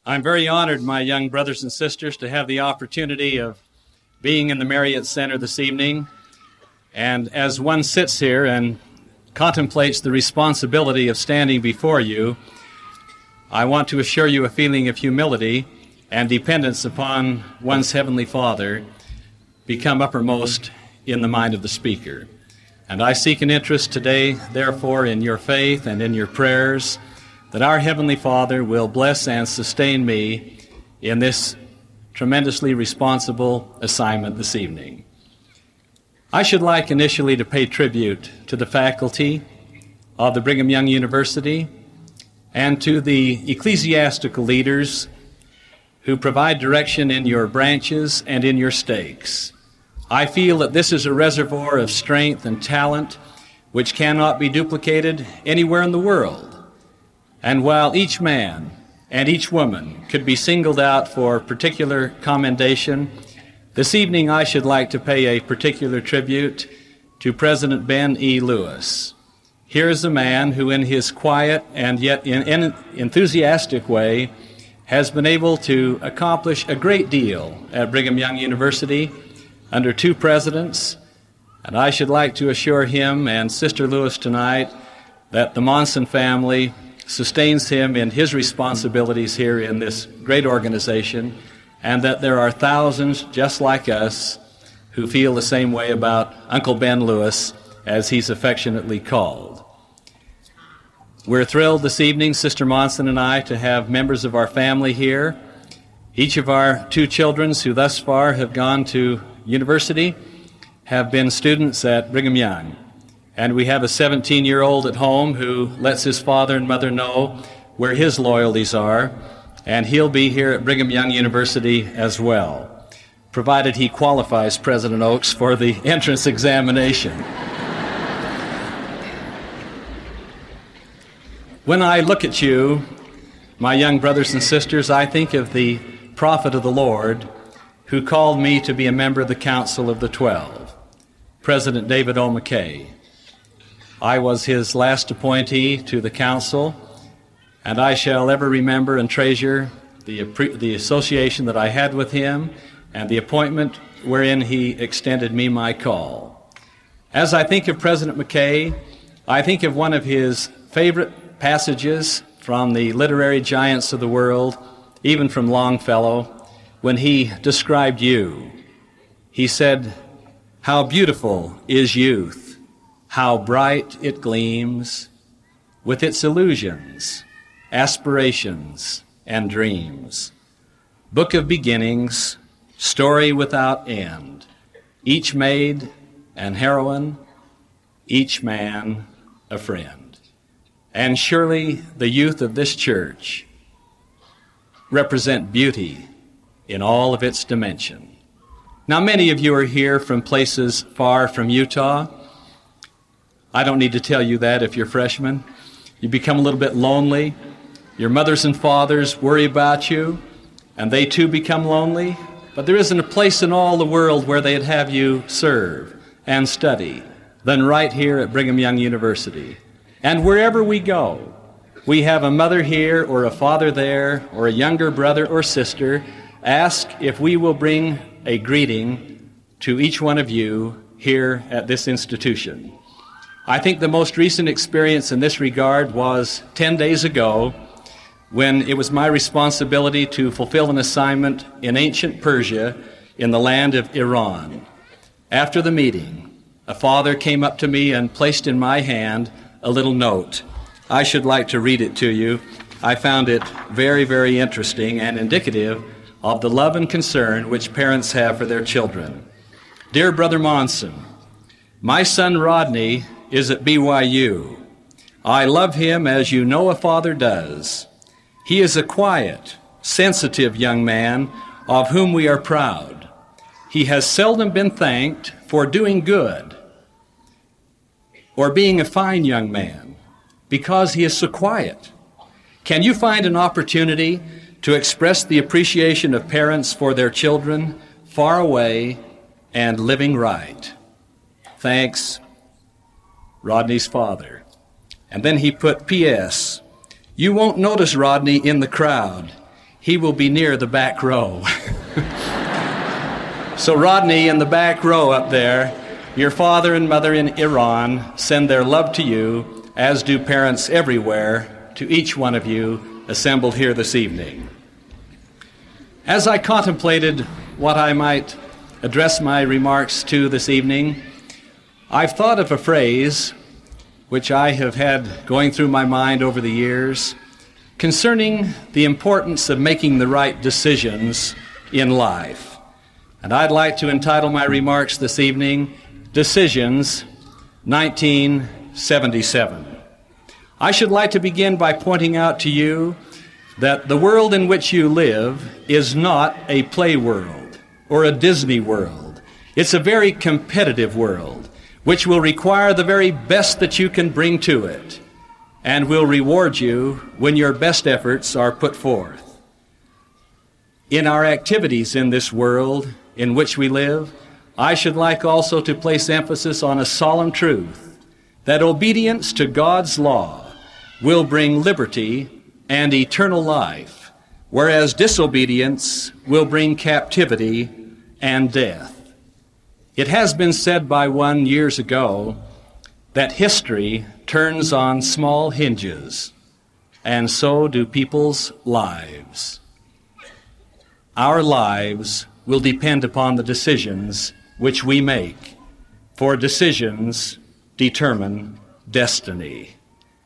I'm very honored, my young brothers and sisters, to have the opportunity of being in the Marriott Center this evening. And as one sits here and contemplates the responsibility of standing before you, I want to assure you a feeling of humility and dependence upon one's Heavenly Father become uppermost in the mind of the speaker. And I seek an interest today, therefore, in your faith and in your prayers, that our Heavenly Father will bless and sustain me in this tremendously responsible assignment this evening. I should like initially to pay tribute to the faculty of the Brigham Young University and to the ecclesiastical leaders who provide direction in your branches and in your stakes. I feel that this is a reservoir of strength and talent which cannot be duplicated anywhere in the world. And while each man and each woman could be singled out for particular commendation, this evening I should like to pay a particular tribute to President Ben E. Lewis. Here is a man who in his quiet and yet enthusiastic way has been able to accomplish a great deal at Brigham Young University under two presidents, and I should like to assure him and Sister Lewis tonight that the Monson family sustains him in his responsibilities here in this great organization, and that there are thousands just like us who feel the same way about Uncle Ben Lewis, as he's affectionately called. We're thrilled this evening, Sister Monson and I, to have members of our family here. Each of our two children who thus far have gone to university have been students at Brigham Young. And we have a 17-year-old at home who lets his father and mother know where his loyalties are, and he'll be here at Brigham Young University as well, provided he qualifies, President Oaks, for the entrance examination. When I look at you, my young brothers and sisters, I think of the prophet of the Lord who called me to be a member of the Council of the 12, President David O. McKay. I was his last appointee to the council, and I shall ever remember and treasure the association that I had with him and the appointment wherein he extended me my call. As I think of President McKay, I think of one of his favorite passages from the literary giants of the world, even from Longfellow, when he described you. He said, "How beautiful is youth! How bright it gleams with its illusions, aspirations, and dreams. Book of beginnings, story without end, each maid an heroine, each man a friend." And surely the youth of this church represent beauty in all of its dimension. Now, many of you are here from places far from Utah. I don't need to tell you that if you're freshmen. You become a little bit lonely. Your mothers and fathers worry about you, and they too become lonely. But there isn't a place in all the world where they'd have you serve and study than right here at Brigham Young University. And wherever we go, we have a mother here or a father there or a younger brother or sister ask if we will bring a greeting to each one of you here at this institution. I think the most recent experience in this regard was 10 days ago when it was my responsibility to fulfill an assignment in ancient Persia in the land of Iran. After the meeting, a father came up to me and placed in my hand a little note. I should like to read it to you. I found it very, very interesting and indicative of the love and concern which parents have for their children. Dear Brother Monson, my son Rodney is at BYU. I love him as you know a father does. He is a quiet, sensitive young man of whom we are proud. He has seldom been thanked for doing good or being a fine young man because he is so quiet. Can you find an opportunity to express the appreciation of parents for their children far away and living right? Thanks, Rodney's father. And then he put P.S. You won't notice Rodney in the crowd. he will be near the back row. So Rodney, in the back row up there, your father and mother in Iran send their love to you, as do parents everywhere, to each one of you assembled here this evening. As I contemplated what I might address my remarks to this evening, I've thought of a phrase which I have had going through my mind over the years concerning the importance of making the right decisions in life. And I'd like to entitle my remarks this evening, Decisions 1977. I should like to begin by pointing out to you that the world in which you live is not a play world or a Disney world. It's a very competitive world, which will require the very best that you can bring to it, and will reward you when your best efforts are put forth. In our activities in this world in which we live, I should like also to place emphasis on a solemn truth, that obedience to God's law will bring liberty and eternal life, whereas disobedience will bring captivity and death. It has been said by one years ago that history turns on small hinges, and so do people's lives. Our lives will depend upon the decisions which we make, for decisions determine destiny.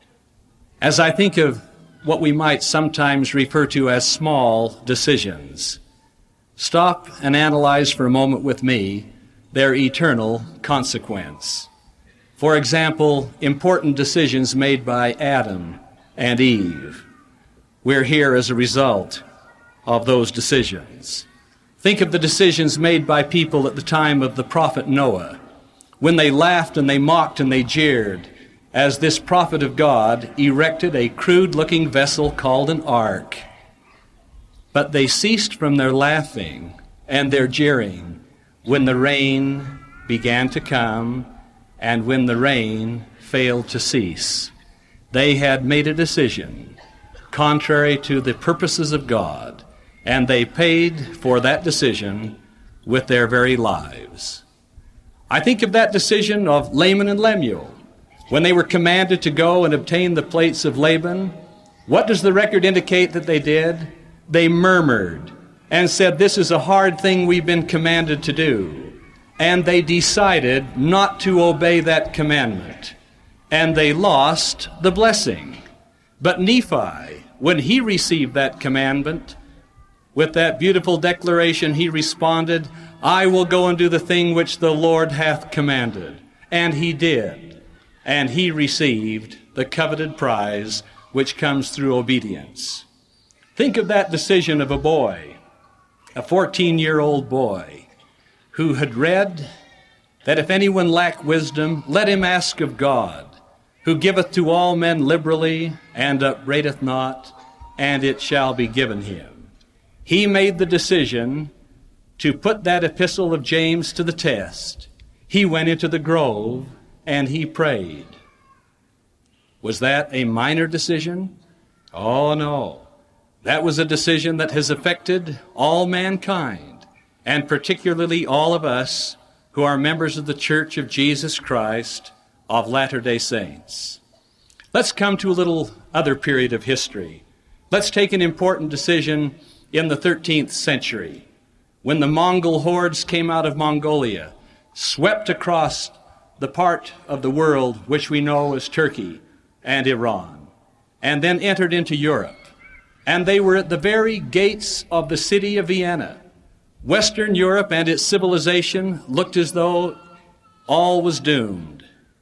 As I think of what we might sometimes refer to as small decisions, stop and analyze for a moment with me their eternal consequence. For example, important decisions made by Adam and Eve. We're here as a result of those decisions. Think of the decisions made by people at the time of the prophet Noah, when they laughed and they mocked and they jeered as this prophet of God erected a crude-looking vessel called an ark. But they ceased from their laughing and their jeering when the rain began to come and when the rain failed to cease. They had made a decision contrary to the purposes of God, and they paid for that decision with their very lives. I think of that decision of Laman and Lemuel, when they were commanded to go and obtain the plates of Laban. What does the record indicate that they did? They murmured and said, "This is a hard thing we've been commanded to do." And they decided not to obey that commandment. And they lost the blessing. But Nephi, when he received that commandment, with that beautiful declaration, he responded, "I will go and do the thing which the Lord hath commanded." And he did. And he received the coveted prize which comes through obedience. Think of that decision of a boy, a 14-year-old boy, who had read that if anyone lack wisdom, let him ask of God, who giveth to all men liberally and upbraideth not, and it shall be given him. He made the decision to put that epistle of James to the test. He went into the grove and he prayed. Was that a minor decision? Oh, no. That was a decision that has affected all mankind, and particularly all of us who are members of the Church of Jesus Christ of Latter-day Saints. Let's come to a little other period of history. Let's take an important decision in the 13th century, when the Mongol hordes came out of Mongolia, swept across the part of the world which we know as Turkey and Iran, and then entered into Europe. And they were at the very gates of the city of Vienna. Western Europe and its civilization looked as though all was doomed.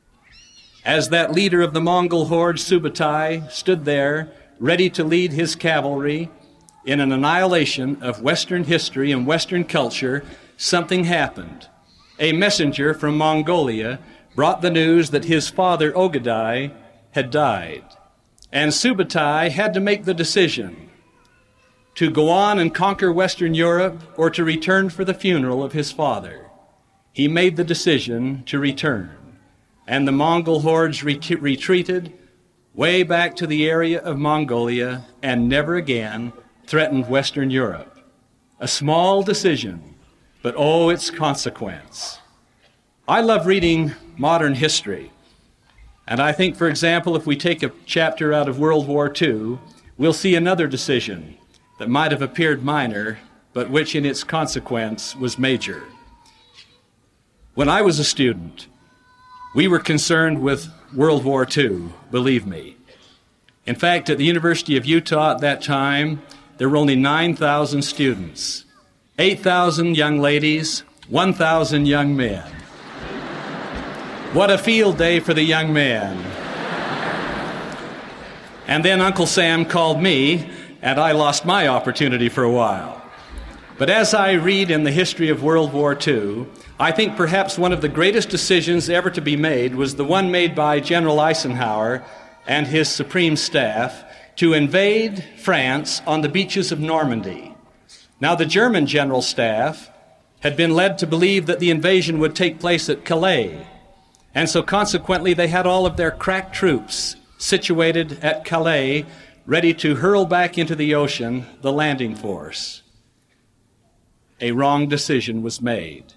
As that leader of the Mongol horde, Subutai, stood there, ready to lead his cavalry in an annihilation of Western history and Western culture, something happened. A messenger from Mongolia brought the news that his father, Ogadai, had died. And Subutai had to make the decision to go on and conquer Western Europe or to return for the funeral of his father. He made the decision to return. And the Mongol hordes retreated way back to the area of Mongolia and never again threatened Western Europe. A small decision, but oh, its consequence. I love reading modern history. And I think, for example, if we take a chapter out of World War II, we'll see another decision that might have appeared minor, but which in its consequence was major. When I was a student, we were concerned with World War II, believe me. In fact, at the University of Utah at that time, there were only 9,000 students, 8,000 young ladies, 1,000 young men. What a field day for the young men. And then Uncle Sam called me, and I lost my opportunity for a while. But as I read in the history of World War II, I think perhaps one of the greatest decisions ever to be made was the one made by General Eisenhower and his supreme staff to invade France on the beaches of Normandy. Now, the German general staff had been led to believe that the invasion would take place at Calais, and so consequently they had all of their crack troops situated at Calais, ready to hurl back into the ocean the landing force. A wrong decision was made.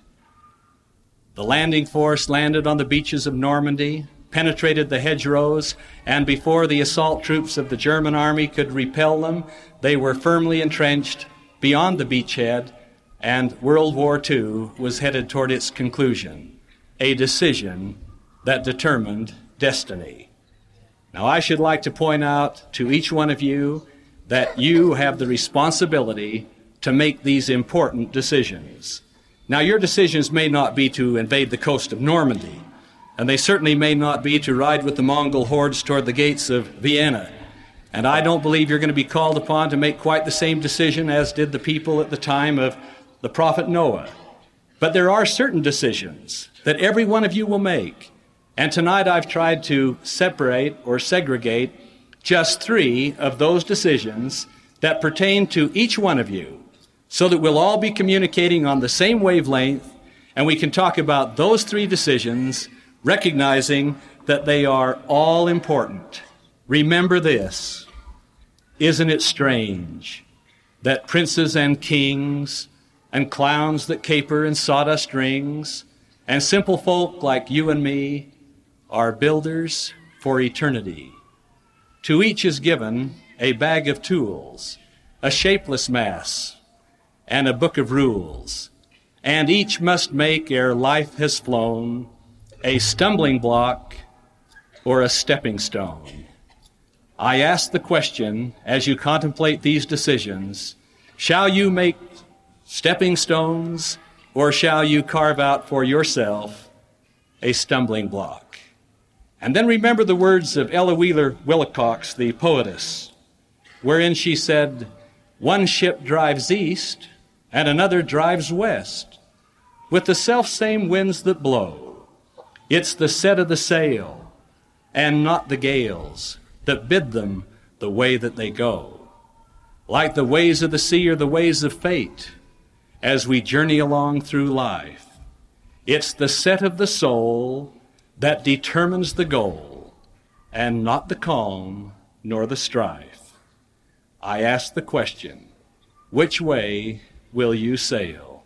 The landing force landed on the beaches of Normandy, penetrated the hedgerows, and before the assault troops of the German army could repel them, they were firmly entrenched beyond the beachhead, and World War II was headed toward its conclusion, a decision that determined destiny. Now, I should like to point out to each one of you that you have the responsibility to make these important decisions. Now, your decisions may not be to invade the coast of Normandy, and they certainly may not be to ride with the Mongol hordes toward the gates of Vienna. And I don't believe you're going to be called upon to make quite the same decision as did the people at the time of the prophet Noah. But there are certain decisions that every one of you will make. And tonight I've tried to separate or segregate just 3 of those decisions that pertain to each one of you, so that we'll all be communicating on the same wavelength, and we can talk about those 3 decisions, recognizing that they are all important. Remember this: isn't it strange that princes and kings and clowns that caper in sawdust rings and simple folk like you and me are builders for eternity? To each is given a bag of tools, a shapeless mass, and a book of rules, and each must make, ere life has flown, a stumbling block or a stepping stone. I ask the question, as you contemplate these decisions, shall you make stepping stones, or shall you carve out for yourself a stumbling block? And then remember the words of Ella Wheeler Wilcox, the poetess, wherein she said, "One ship drives east, and another drives west, with the self-same winds that blow. It's the set of the sail, and not the gales, that bid them the way that they go. Like the ways of the sea or the ways of fate, as we journey along through life, it's the set of the soul that determines the goal, and not the calm nor the strife. I ask the question, which way will you sail?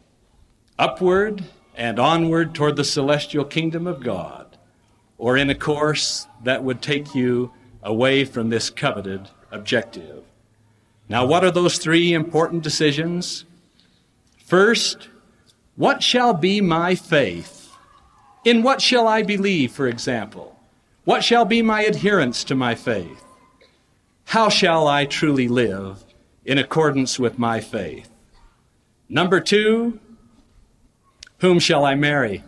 Upward and onward toward the celestial kingdom of God, or in a course that would take you away from this coveted objective?" Now, what are those 3 important decisions? First, what shall be my faith? In what shall I believe, for example? What shall be my adherence to my faith? How shall I truly live in accordance with my faith? Number 2, whom shall I marry?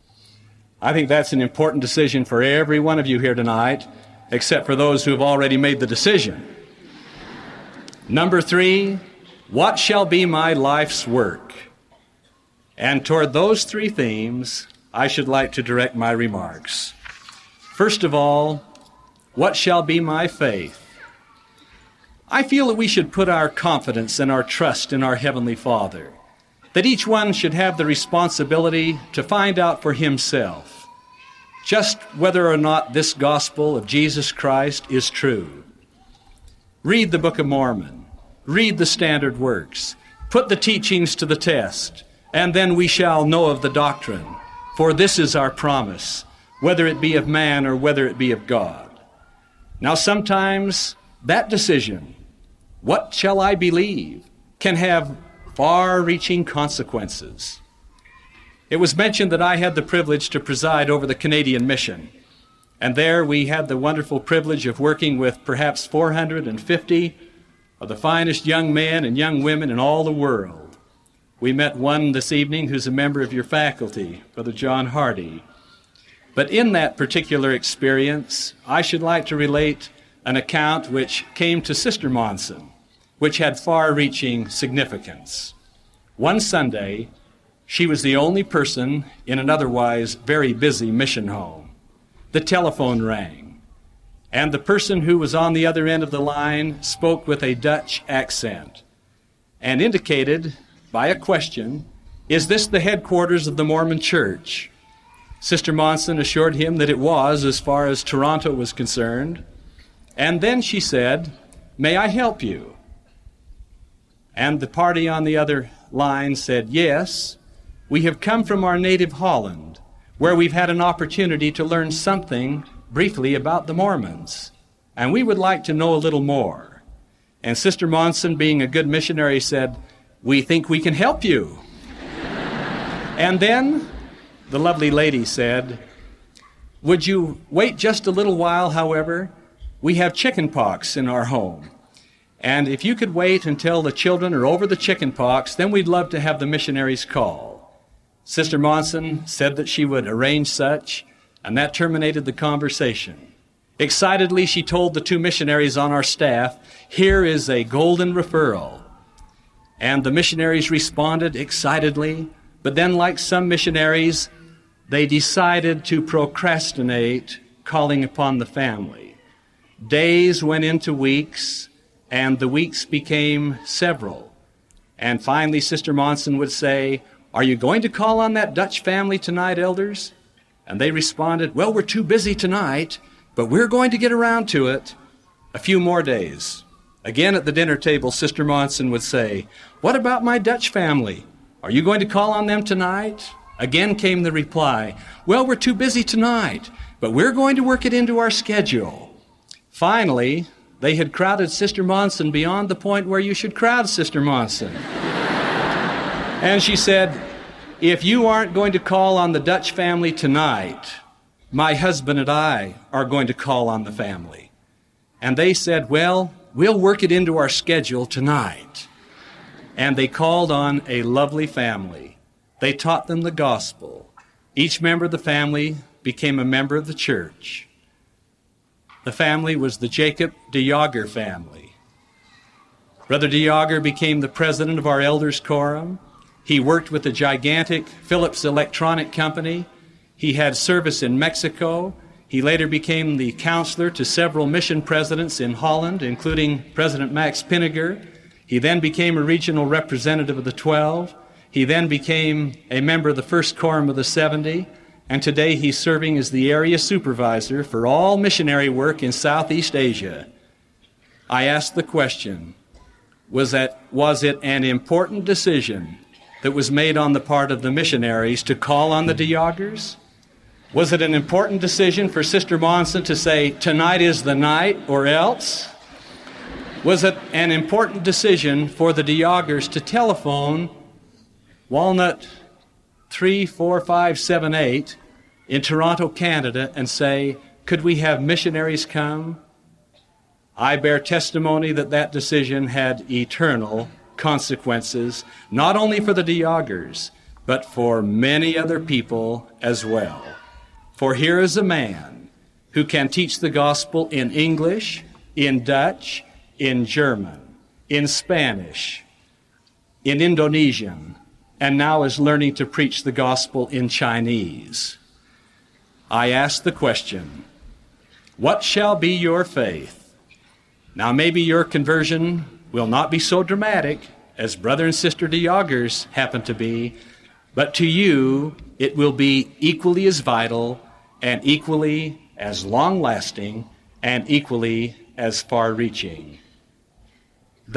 I think that's an important decision for every one of you here tonight, except for those who have already made the decision. Number 3, what shall be my life's work? And toward those 3 themes, I should like to direct my remarks. First of all, what shall be my faith? I feel that we should put our confidence and our trust in our Heavenly Father, that each one should have the responsibility to find out for himself just whether or not this gospel of Jesus Christ is true. Read the Book of Mormon. read the standard works, put the teachings to the test, and then we shall know of the doctrine. For this is our promise, whether it be of man or whether it be of God. Now sometimes that decision, what shall I believe, can have far-reaching consequences. It was mentioned that I had the privilege to preside over the Canadian mission. And there we had the wonderful privilege of working with perhaps 450 of the finest young men and young women in all the world. We met one this evening who's a member of your faculty, Brother John Hardy. But in that particular experience, I should like to relate an account which came to Sister Monson, which had far-reaching significance. One Sunday, she was the only person in an otherwise very busy mission home. The telephone rang, and the person who was on the other end of the line spoke with a Dutch accent and indicated by a question, "Is this the headquarters of the Mormon Church?" Sister Monson assured him that it was, as far as Toronto was concerned. And then she said, "May I help you?" And the party on the other line said, "Yes, we have come from our native Holland, where we've had an opportunity to learn something briefly about the Mormons, and we would like to know a little more." And Sister Monson, being a good missionary, said, "We think we can help you." And then the lovely lady said, "Would you wait just a little while, however? We have chicken pox in our home. And if you could wait until the children are over the chicken pox, then we'd love to have the missionaries call." Sister Monson said that she would arrange such, and that terminated the conversation. Excitedly, she told the two missionaries on our staff, "Here is a golden referral." And the missionaries responded excitedly, but then, like some missionaries, they decided to procrastinate calling upon the family. Days went into weeks, and the weeks became several. And finally, Sister Monson would say, "Are you going to call on that Dutch family tonight, elders?" And they responded, "Well, we're too busy tonight, but we're going to get around to it." A few more days. Again at the dinner table, Sister Monson would say, "What about my Dutch family? Are you going to call on them tonight?" Again came the reply, "Well, we're too busy tonight, but we're going to work it into our schedule." Finally, they had crowded Sister Monson beyond the point where you should crowd Sister Monson. And she said, "If you aren't going to call on the Dutch family tonight, my husband and I are going to call on the family." And they said, "Well, we'll work it into our schedule tonight." And they called on a lovely family. They taught them the gospel. Each member of the family became a member of the church. The family was the Jacob de Jager family. Brother de Jager became the president of our elders' quorum. He worked with the gigantic Philips Electronic Company. He had service in Mexico. He later became the counselor to several mission presidents in Holland, including President Max Pinniger. He then became a regional representative of the 12. He then became a member of the First Quorum of the 70. And today he's serving as the area supervisor for all missionary work in Southeast Asia. I asked the question, was it an important decision that was made on the part of the missionaries to call on the de Jagers? Was it an important decision for Sister Monson to say, "Tonight is the night," or else? Was it an important decision for the de Jagers to telephone Walnut 34578 in Toronto, Canada, and say, "Could we have missionaries come?" I bear testimony that that decision had eternal consequences, not only for the de Jagers, but for many other people as well. For here is a man who can teach the gospel in English, in Dutch, in German, in Spanish, in Indonesian, and now is learning to preach the gospel in Chinese. I ask the question, what shall be your faith? Now maybe your conversion will not be so dramatic as Brother and Sister de Jagers happen to be, but to you it will be equally as vital and equally as long-lasting and equally as far-reaching. That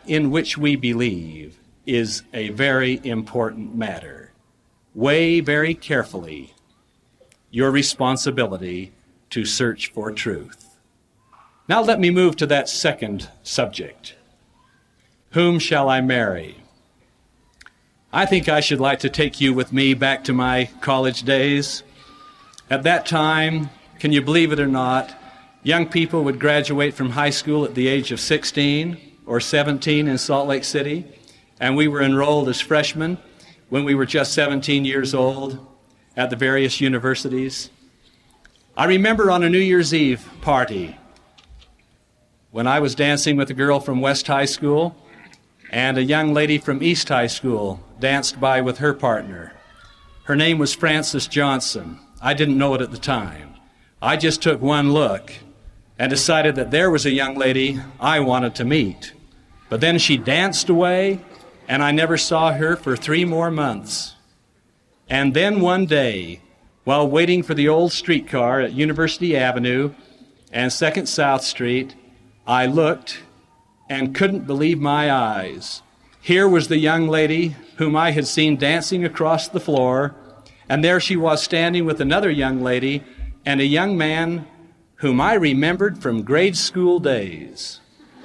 in which we believe is a very important matter. Weigh very carefully your responsibility to search for truth. Now let me move to that second subject. Whom shall I marry? I think I should like to take you with me back to my college days. At that time, can you believe it or not, young people would graduate from high school at the age of 16 or 17 in Salt Lake City, and we were enrolled as freshmen when we were just 17 years old at the various universities. I remember on a New Year's Eve party when I was dancing with a girl from West High School, and a young lady from East High School danced by with her partner. Her name was Frances Johnson. I didn't know it at the time. I just took one look and decided that there was a young lady I wanted to meet. But then she danced away, and I never saw her for 3 more months. And then one day, while waiting for the old streetcar at University Avenue and 2nd South Street, I looked and couldn't believe my eyes. Here was the young lady whom I had seen dancing across the floor, and there she was standing with another young lady and a young man whom I remembered from grade school days.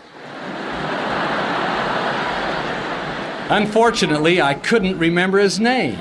Unfortunately, I couldn't remember his name.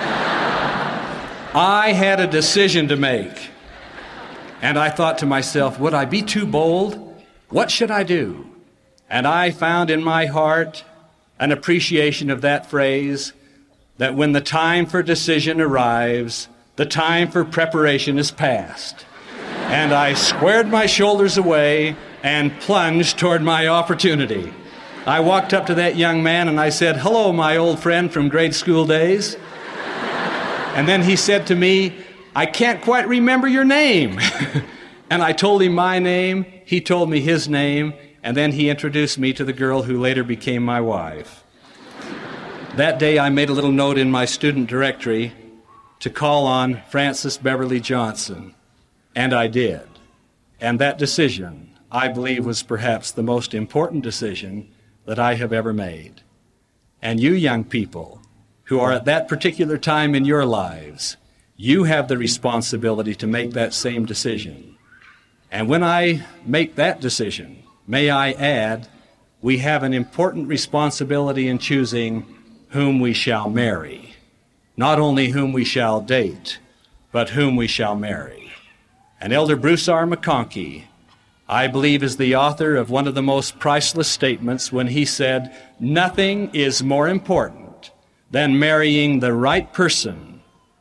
I had a decision to make, and I thought to myself, would I be too bold? What should I do? And I found in my heart an appreciation of that phrase, that when the time for decision arrives, the time for preparation is past. And I squared my shoulders away and plunged toward my opportunity. I walked up to that young man and I said, "Hello, my old friend from grade school days." And then he said to me, "I can't quite remember your name." And I told him my name, he told me his name, and then he introduced me to the girl who later became my wife. That day I made a little note in my student directory to call on Frances Beverly Johnson, and I did. And that decision, I believe, was perhaps the most important decision that I have ever made. And you young people who are at that particular time in your lives, you have the responsibility to make that same decision. And when I make that decision, may I add, we have an important responsibility in choosing whom we shall marry. Not only whom we shall date, but whom we shall marry. And Elder Bruce R. McConkie, I believe, is the author of one of the most priceless statements when he said, "Nothing is more important than marrying the right person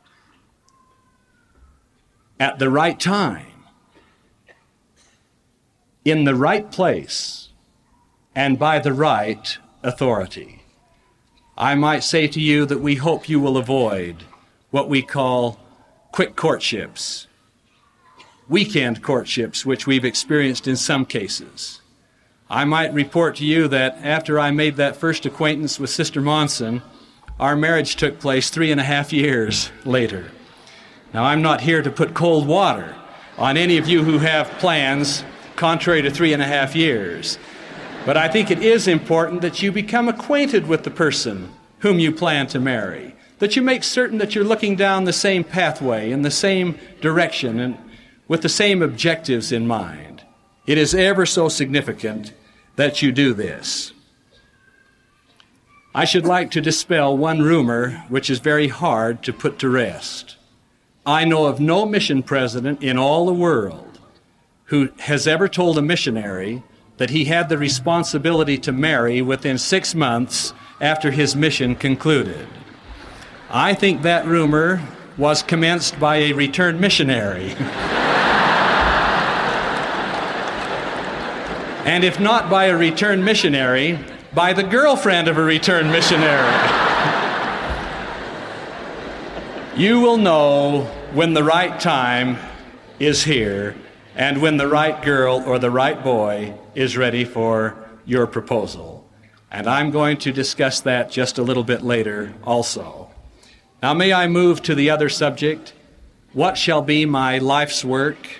at the right time, in the right place, and by the right authority." I might say to you that we hope you will avoid what we call quick courtships, weekend courtships, which we've experienced in some cases. I might report to you that after I made that first acquaintance with Sister Monson, our marriage took place 3.5 years later. Now, I'm not here to put cold water on any of you who have plans contrary to 3.5 years. But I think it is important that you become acquainted with the person whom you plan to marry, that you make certain that you're looking down the same pathway in the same direction and with the same objectives in mind. It is ever so significant that you do this. I should like to dispel one rumor which is very hard to put to rest. I know of no mission president in all the world who has ever told a missionary that he had the responsibility to marry within 6 months after his mission concluded. I think that rumor was commenced by a returned missionary. And if not by a returned missionary, by the girlfriend of a returned missionary. You will know when the right time is here and when the right girl or the right boy is ready for your proposal. And I'm going to discuss that just a little bit later also. Now, may I move to the other subject? What shall be my life's work?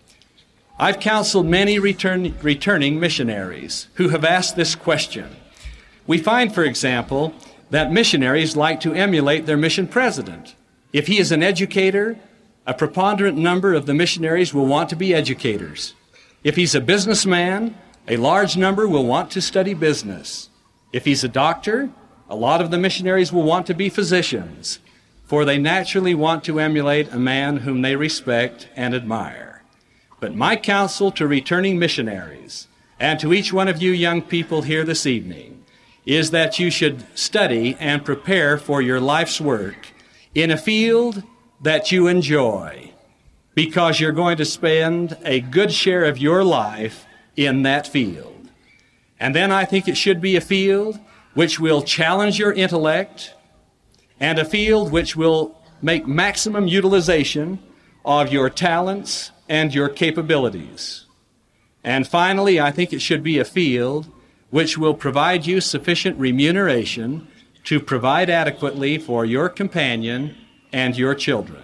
I've counseled many returning missionaries who have asked this question. We find, for example, that missionaries like to emulate their mission president. If he is an educator, a preponderant number of the missionaries will want to be educators. If he's a businessman, a large number will want to study business. If he's a doctor, a lot of the missionaries will want to be physicians, for they naturally want to emulate a man whom they respect and admire. But my counsel to returning missionaries, and to each one of you young people here this evening, is that you should study and prepare for your life's work in a field that you enjoy, because you're going to spend a good share of your life in that field. And then I think it should be a field which will challenge your intellect, and a field which will make maximum utilization of your talents and your capabilities. And finally, I think it should be a field which will provide you sufficient remuneration to provide adequately for your companion and your children.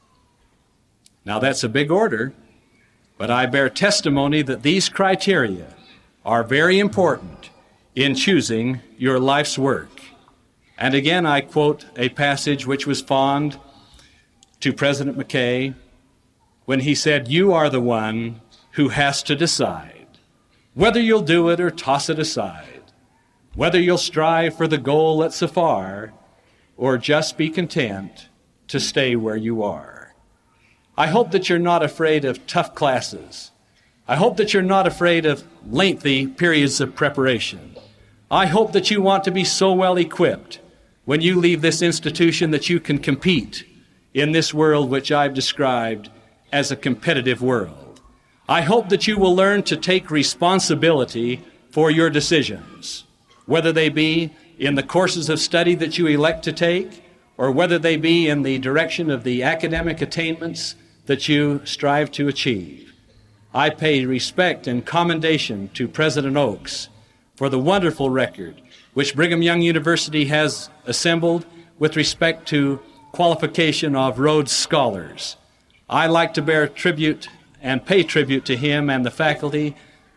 Now, that's a big order, but I bear testimony that these criteria are very important in choosing your life's work. And again, I quote a passage which was fond to President McKay when he said, "You are the one who has to decide whether you'll do it or toss it aside, whether you'll strive for the goal that's afar or just be content to stay where you are." I hope that you're not afraid of tough classes. I hope that you're not afraid of lengthy periods of preparation. I hope that you want to be so well equipped when you leave this institution that you can compete in this world which I've described as a competitive world. I hope that you will learn to take responsibility for your decisions, whether they be in the courses of study that you elect to take, or whether they be in the direction of the academic attainments that you strive to achieve. I pay respect and commendation to President Oaks for the wonderful record which Brigham Young University has assembled with respect to qualification of Rhodes Scholars. I like to bear tribute and pay tribute to him and the faculty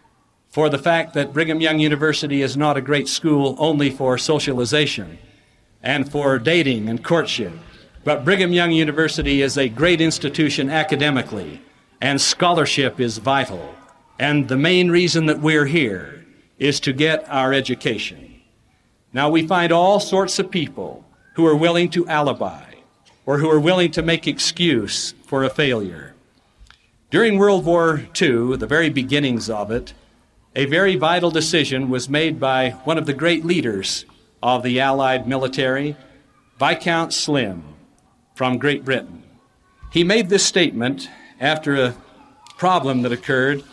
for the fact that Brigham Young University is not a great school only for socialization and for dating and courtship, but Brigham Young University is a great institution academically, and scholarship is vital. And the main reason that we're here is to get our education. Now, we find all sorts of people who are willing to alibi or who are willing to make excuse for a failure. During World War II, the very beginnings of it, a very vital decision was made by one of the great leaders of the Allied military, Viscount Slim from Great Britain. He made this statement after a problem that occurred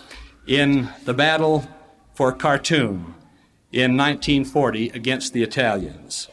in the battle for Khartoum in 1940 against the Italians.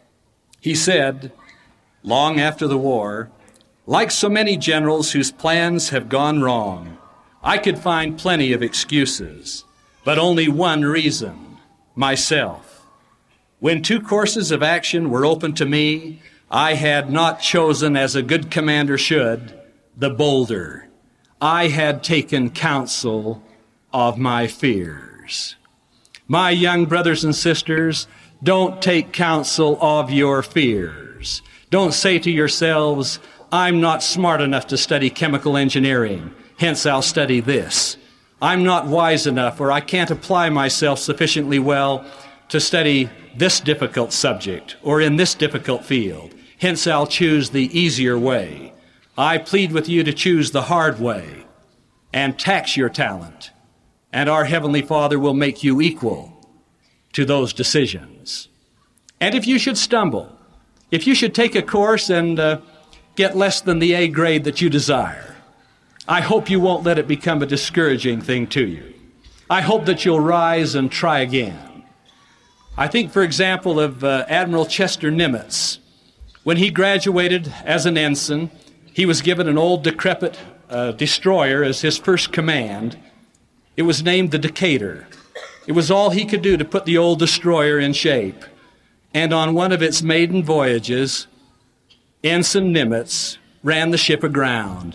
He said, long after the war, "Like so many generals whose plans have gone wrong, I could find plenty of excuses, but only one reason, myself. When two courses of action were open to me, I had not chosen, as a good commander should, the bolder. I had taken counsel of my fears." My young brothers and sisters, don't take counsel of your fears. Don't say to yourselves, "I'm not smart enough to study chemical engineering, hence I'll study this. I'm not wise enough, or I can't apply myself sufficiently well to study this difficult subject or in this difficult field, hence I'll choose the easier way." I plead with you to choose the hard way and tax your talent, and our Heavenly Father will make you equal to those decisions. And if you should stumble, if you should take a course and get less than the A grade that you desire, I hope you won't let it become a discouraging thing to you. I hope that you'll rise and try again. I think, for example, of Admiral Chester Nimitz. When he graduated as an ensign, he was given an old decrepit destroyer as his first command. It was named the Decatur. It was all he could do to put the old destroyer in shape. And on one of its maiden voyages, Ensign Nimitz ran the ship aground.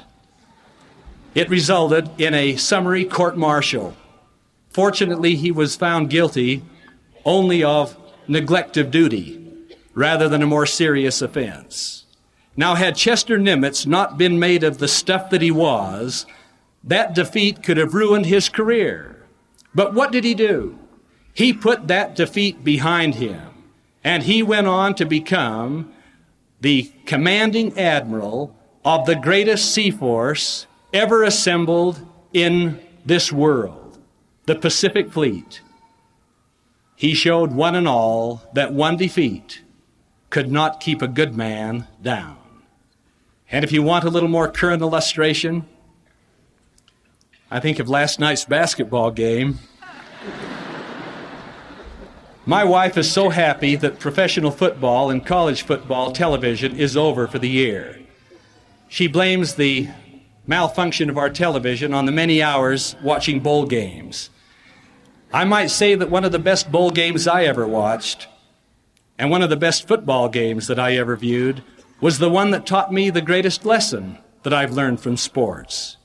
It resulted in a summary court-martial. Fortunately, he was found guilty only of neglect of duty rather than a more serious offense. Now, had Chester Nimitz not been made of the stuff that he was, that defeat could have ruined his career. But what did he do? He put that defeat behind him, and he went on to become the commanding admiral of the greatest sea force ever assembled in this world, the Pacific Fleet. He showed one and all that one defeat could not keep a good man down. And if you want a little more current illustration, I think of last night's basketball game. My wife is so happy that professional football and college football television is over for the year. She blames the malfunction of our television on the many hours watching bowl games. I might say that one of the best bowl games I ever watched, and one of the best football games that I ever viewed, was the one that taught me the greatest lesson that I've learned from sports.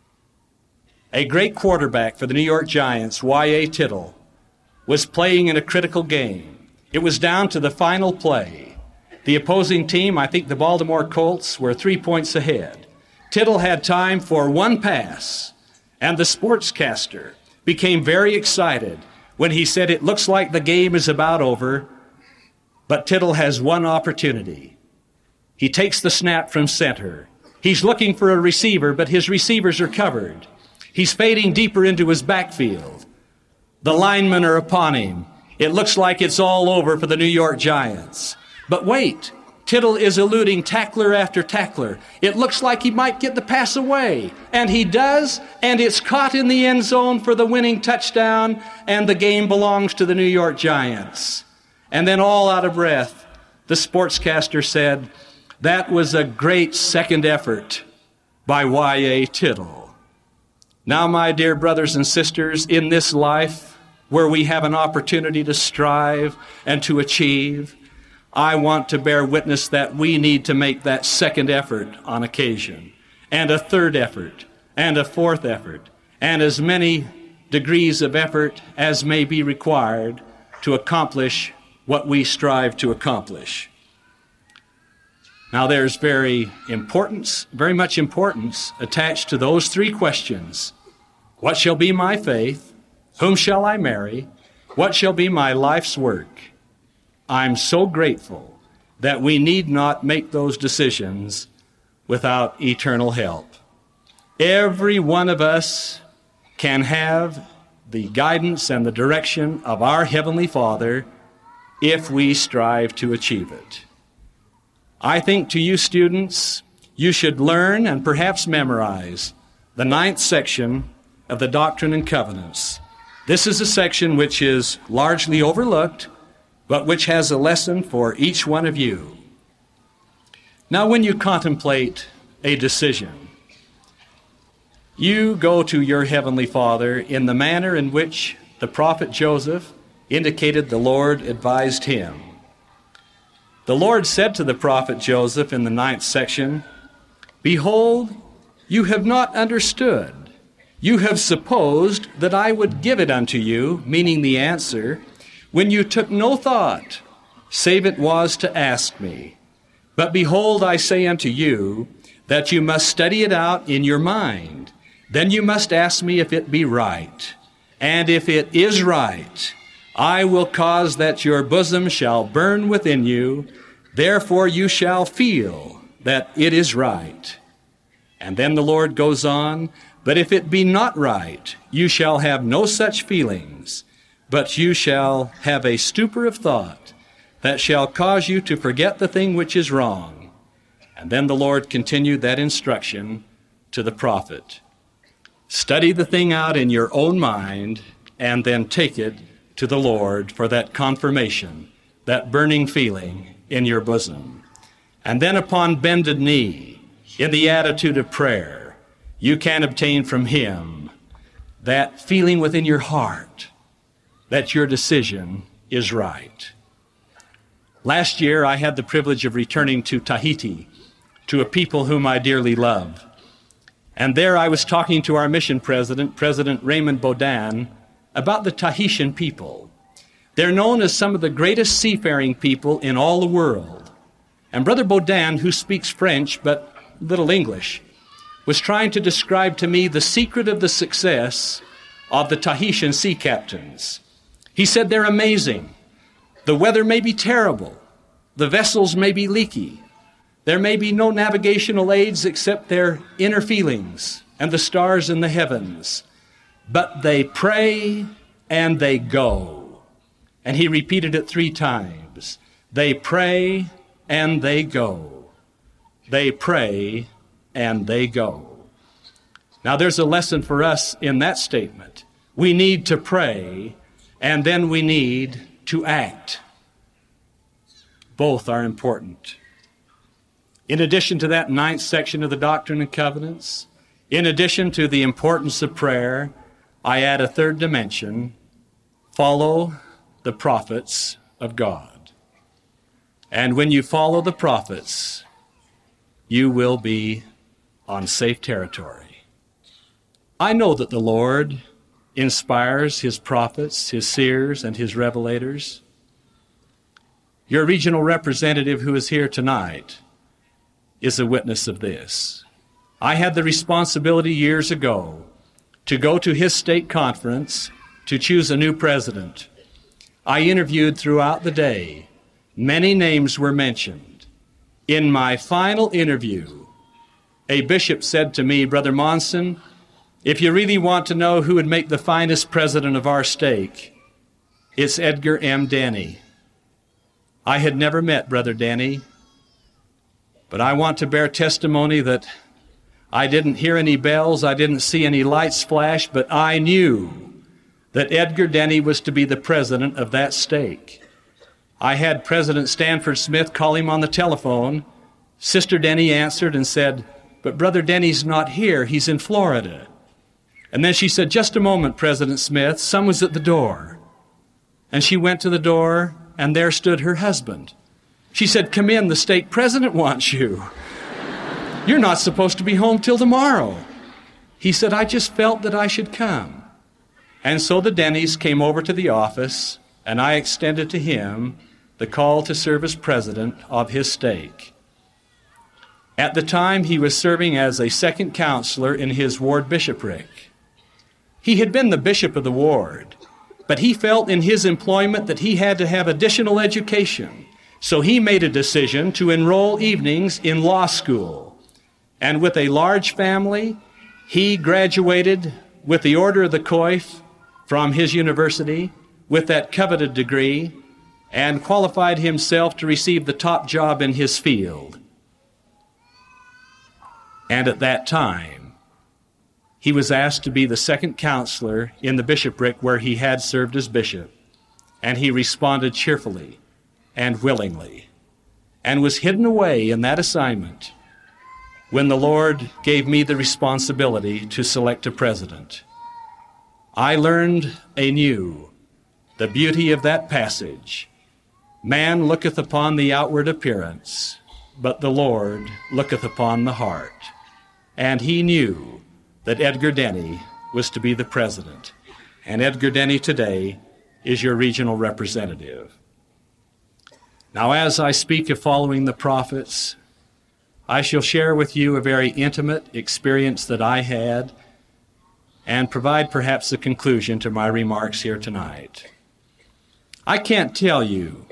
A great quarterback for the New York Giants, Y.A. Tittle, was playing in a critical game. It was down to the final play. The opposing team, I think the Baltimore Colts, were 3 points ahead. Tittle had time for one pass, and the sportscaster became very excited when he said, "It looks like the game is about over, but Tittle has one opportunity." He takes the snap from center. He's looking for a receiver, but his receivers are covered. He's fading deeper into his backfield. The linemen are upon him. It looks like it's all over for the New York Giants. But wait, Tittle is eluding tackler after tackler. It looks like he might get the pass away. And he does, and it's caught in the end zone for the winning touchdown, and the game belongs to the New York Giants. And then, all out of breath, the sportscaster said, "That was a great second effort by Y.A. Tittle." Now, my dear brothers and sisters, in this life where we have an opportunity to strive and to achieve, I want to bear witness that we need to make that second effort on occasion, and a third effort, and a fourth effort, and as many degrees of effort as may be required to accomplish what we strive to accomplish. Now, there's very much importance attached to those three questions. What shall be my faith? Whom shall I marry? What shall be my life's work? I'm so grateful that we need not make those decisions without eternal help. Every one of us can have the guidance and the direction of our Heavenly Father if we strive to achieve it. I think to you students, you should learn and perhaps memorize the 9th section of the Doctrine and Covenants. This is a section which is largely overlooked, but which has a lesson for each one of you. Now, when you contemplate a decision, you go to your Heavenly Father in the manner in which the prophet Joseph indicated the Lord advised him. The Lord said to the prophet Joseph in the 9th section, "Behold, you have not understood. You have supposed that I would give it unto you," meaning the answer, "when you took no thought, save it was to ask me. But behold, I say unto you, that you must study it out in your mind. Then you must ask me if it be right. And if it is right, I will cause that your bosom shall burn within you. Therefore you shall feel that it is right." And then the Lord goes on, "But if it be not right, you shall have no such feelings, but you shall have a stupor of thought that shall cause you to forget the thing which is wrong." And then the Lord continued that instruction to the prophet. Study the thing out in your own mind, and then take it to the Lord for that confirmation, that burning feeling in your bosom. And then upon bended knee, in the attitude of prayer, you can obtain from Him that feeling within your heart that your decision is right. Last year, I had the privilege of returning to Tahiti, to a people whom I dearly love. And there I was talking to our mission president, President Raymond Bodin, about the Tahitian people. They're known as some of the greatest seafaring people in all the world. And Brother Baudin, who speaks French but little English, was trying to describe to me the secret of the success of the Tahitian sea captains. He said they're amazing. The weather may be terrible. The vessels may be leaky. There may be no navigational aids except their inner feelings and the stars in the heavens. But they pray and they go. And he repeated it 3 times. They pray and they go. They pray and they go. Now there's a lesson for us in that statement. We need to pray, and then we need to act. Both are important. In addition to that 9th section of the Doctrine and Covenants, in addition to the importance of prayer, I add a 3rd dimension: follow the prophets of God. And when you follow the prophets, you will be on safe territory. I know that the Lord inspires His prophets, His seers, and His revelators. Your regional representative who is here tonight is a witness of this. I had the responsibility years ago to go to his state conference to choose a new president. I interviewed throughout the day. Many names were mentioned. In my final interview, a bishop said to me, Brother Monson, if you really want to know who would make the finest president of our state, it's Edgar M. Denny. I had never met Brother Denny, but I want to bear testimony that I didn't hear any bells, I didn't see any lights flash, but I knew that Edgar Denny was to be the president of that state. I had President Stanford Smith call him on the telephone. Sister Denny answered and said, but Brother Denny's not here, he's in Florida. And then she said, just a moment, President Smith, someone's at the door. And she went to the door, and there stood her husband. She said, come in, the state president wants you. You're not supposed to be home till tomorrow. He said, I just felt that I should come. And so the Dennys came over to the office, and I extended to him the call to serve as president of his state. At the time, he was serving as a second counselor in his ward bishopric. He had been the bishop of the ward, but he felt in his employment that he had to have additional education. So he made a decision to enroll evenings in law school. And with a large family, he graduated with the Order of the Coif from his university with that coveted degree and qualified himself to receive the top job in his field. And at that time, he was asked to be the second counselor in the bishopric where he had served as bishop. And he responded cheerfully and willingly and was hidden away in that assignment when the Lord gave me the responsibility to select a president. I learned anew the beauty of that passage. Man looketh upon the outward appearance, but the Lord looketh upon the heart. And he knew that Edgar Denny was to be the president. And Edgar Denny today is your regional representative. Now, as I speak of following the prophets, I shall share with you a very intimate experience that I had and provide perhaps a conclusion to my remarks here tonight. I can't tell you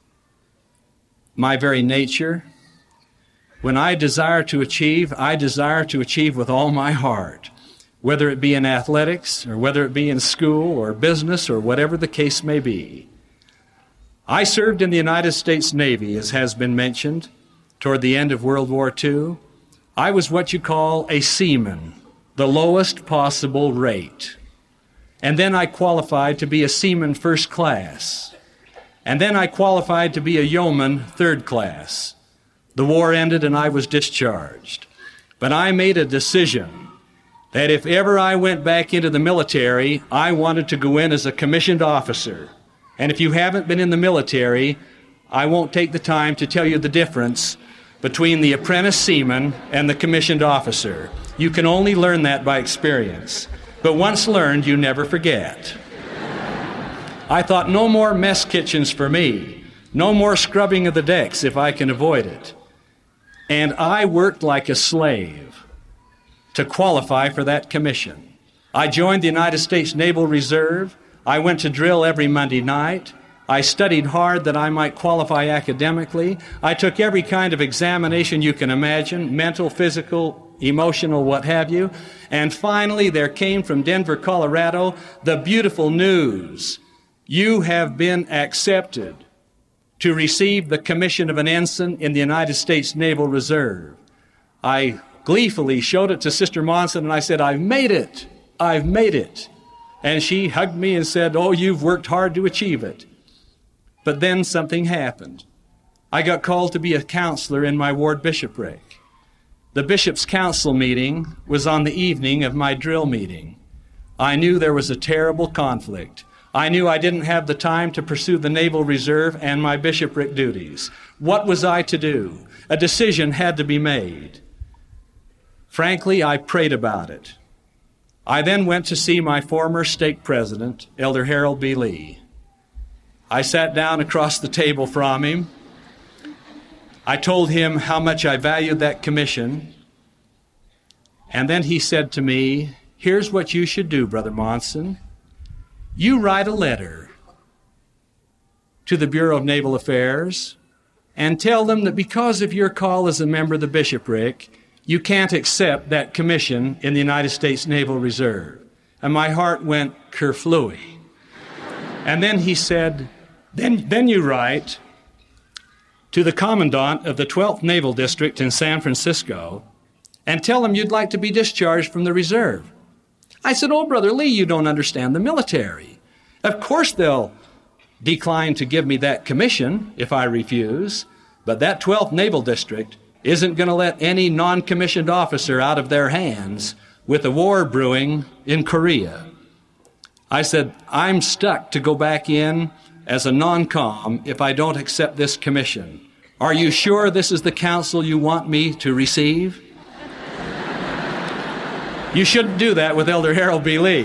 my very nature. When I desire to achieve with all my heart, whether it be in athletics or whether it be in school or business or whatever the case may be. I served in the United States Navy, as has been mentioned, toward the end of World War II. I was what you call a seaman, the lowest possible rate. And then I qualified to be a seaman first class. And then I qualified to be a yeoman third class. The war ended and I was discharged. But I made a decision that if ever I went back into the military, I wanted to go in as a commissioned officer. And if you haven't been in the military, I won't take the time to tell you the difference between the apprentice seaman and the commissioned officer. You can only learn that by experience. But once learned, you never forget. I thought, no more mess kitchens for me. No more scrubbing of the decks if I can avoid it. And I worked like a slave to qualify for that commission. I joined the United States Naval Reserve. I went to drill every Monday night. I studied hard that I might qualify academically. I took every kind of examination you can imagine, mental, physical, emotional, what have you. And finally, there came from Denver, Colorado, the beautiful news. You have been accepted to receive the commission of an ensign in the United States Naval Reserve. I gleefully showed it to Sister Monson, and I said, I've made it. I've made it. And she hugged me and said, oh, you've worked hard to achieve it. But then something happened. I got called to be a counselor in my ward bishopric. The bishop's council meeting was on the evening of my drill meeting. I knew there was a terrible conflict. I knew I didn't have the time to pursue the Naval Reserve and my bishopric duties. What was I to do? A decision had to be made. Frankly, I prayed about it. I then went to see my former stake president, Elder Harold B. Lee. I sat down across the table from him. I told him how much I valued that commission. And then he said to me, here's what you should do, Brother Monson. You write a letter to the Bureau of Naval Affairs and tell them that because of your call as a member of the bishopric, you can't accept that commission in the United States Naval Reserve. And my heart went kerflooey. And then he said, then you write to the commandant of the 12th Naval District in San Francisco and tell him you'd like to be discharged from the reserve. I said, oh, Brother Lee, you don't understand the military. Of course they'll decline to give me that commission if I refuse, but that 12th Naval District isn't going to let any non-commissioned officer out of their hands with a war brewing in Korea. I said, I'm stuck to go back in as a non-com if I don't accept this commission. Are you sure this is the counsel you want me to receive? You shouldn't do that with Elder Harold B. Lee.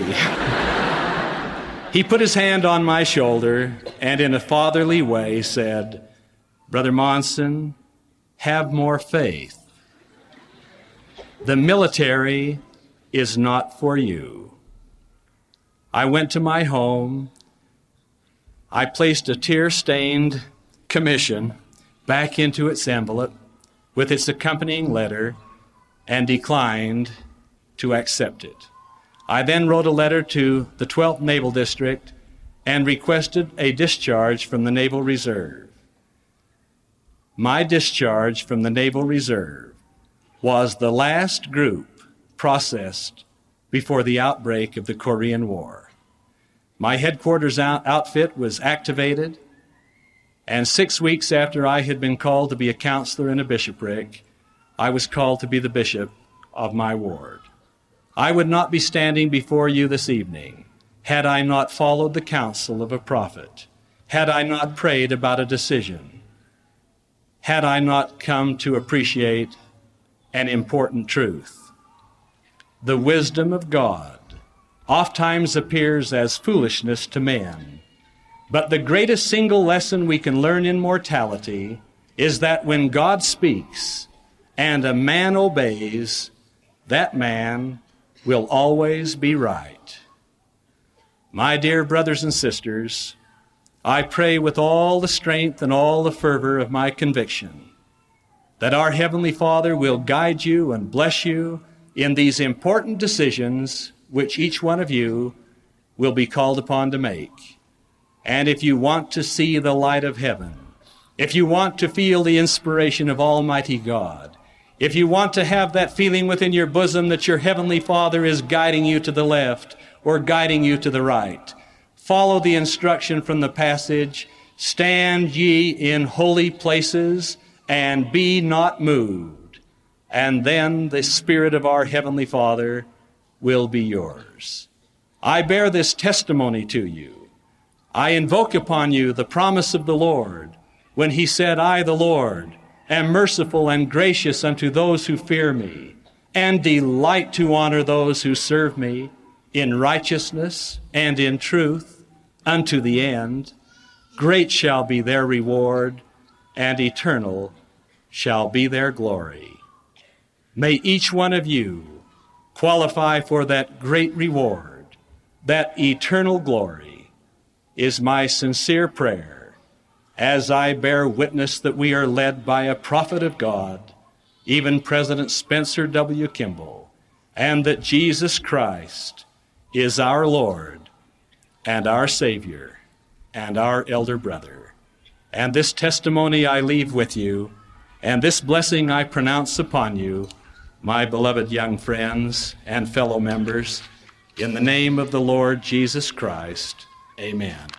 He put his hand on my shoulder and in a fatherly way said, Brother Monson, have more faith. The military is not for you. I went to my home. I placed a tear-stained commission back into its envelope with its accompanying letter and declined to accept it. I then wrote a letter to the 12th Naval District and requested a discharge from the Naval Reserve. My discharge from the Naval Reserve was the last group processed before the outbreak of the Korean War. My headquarters outfit was activated, and 6 weeks after I had been called to be a counselor in a bishopric, I was called to be the bishop of my ward. I would not be standing before you this evening had I not followed the counsel of a prophet, had I not prayed about a decision, had I not come to appreciate an important truth. The wisdom of God oftentimes appears as foolishness to men, but the greatest single lesson we can learn in mortality is that when God speaks and a man obeys, that man will always be right. My dear brothers and sisters, I pray with all the strength and all the fervor of my conviction that our Heavenly Father will guide you and bless you in these important decisions which each one of you will be called upon to make. And if you want to see the light of heaven, if you want to feel the inspiration of Almighty God, if you want to have that feeling within your bosom that your Heavenly Father is guiding you to the left or guiding you to the right, follow the instruction from the passage, stand ye in holy places and be not moved, and then the Spirit of our Heavenly Father will be yours. I bear this testimony to you. I invoke upon you the promise of the Lord when He said, I, the Lord, am merciful and gracious unto those who fear me, and delight to honor those who serve me in righteousness and in truth. unto the end. Great shall be their reward, and eternal shall be their glory. May each one of you qualify for that great reward, that eternal glory, is my sincere prayer, as I bear witness that we are led by a prophet of God, even President Spencer W. Kimball, and that Jesus Christ is our Lord and our Savior and our elder brother. And this testimony I leave with you, and this blessing I pronounce upon you, my beloved young friends and fellow members, in the name of the Lord Jesus Christ. Amen.